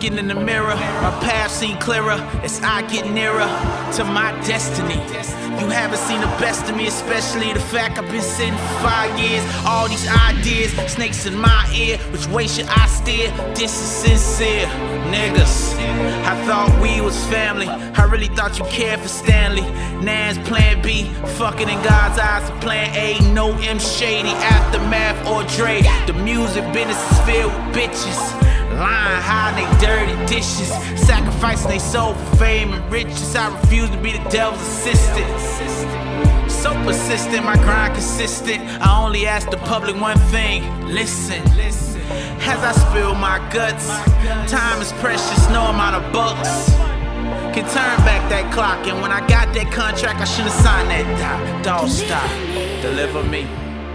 looking in the mirror, my path seem clearer as I get nearer to my destiny. You haven't seen the best of me, especially the fact I've been sitting for 5 years. All these ideas, snakes in my ear. Which way should I steer? This is sincere, niggas. I thought we was family. I really thought you cared for Stanley. Nan's plan B, fucking in God's eyes. Plan A, no M Shady, Aftermath or Dre. The music business is filled with bitches. Lying, hiding they dirty dishes, sacrificing they soul for fame and riches. I refuse to be the devil's assistant. So persistent, my grind consistent. I only ask the public one thing: listen. As I spill my guts, time is precious, no amount of bucks can turn back that clock. And when I got that contract, I should've signed that dog stop. Deliver me.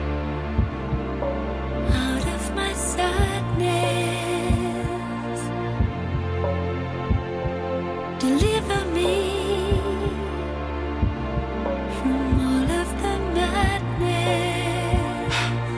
Deliver me from all of the madness.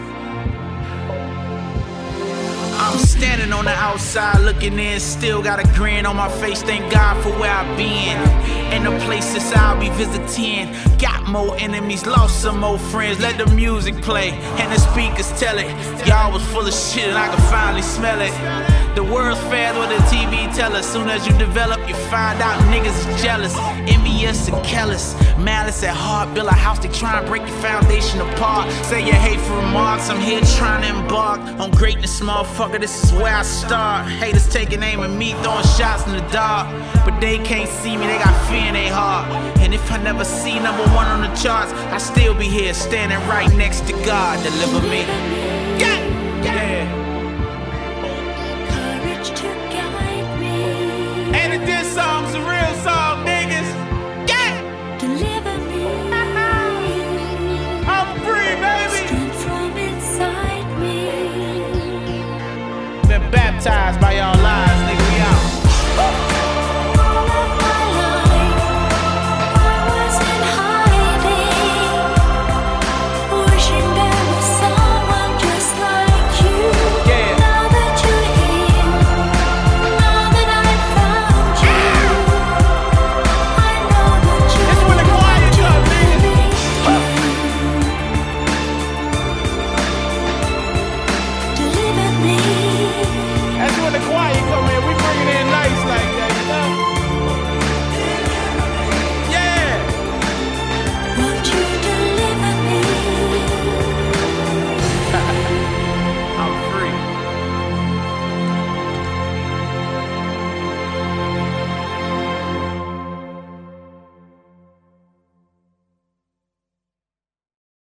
I'm standing on the outside looking in, still got a grin on my face. Thank God for where I've been and the places I'll be visiting. Got more enemies, lost some more friends. Let the music play and the speakers tell it. Y'all was full of shit and I could finally smell it. The world's fair what the TV tell us. Soon as you develop, you find out niggas is jealous, envious and careless. Malice at heart, build a house, they try and break your foundation apart. Say your hateful remarks, I'm here trying to embark on greatness, motherfucker, this is where I start. Haters taking aim at me, throwing shots in the dark, but they can't see me, they got fear in their heart. And if I never see #1 on the charts, I still be here, standing right next to God. Deliver me. Yeah. Courage to guide me. And the diss songs are real.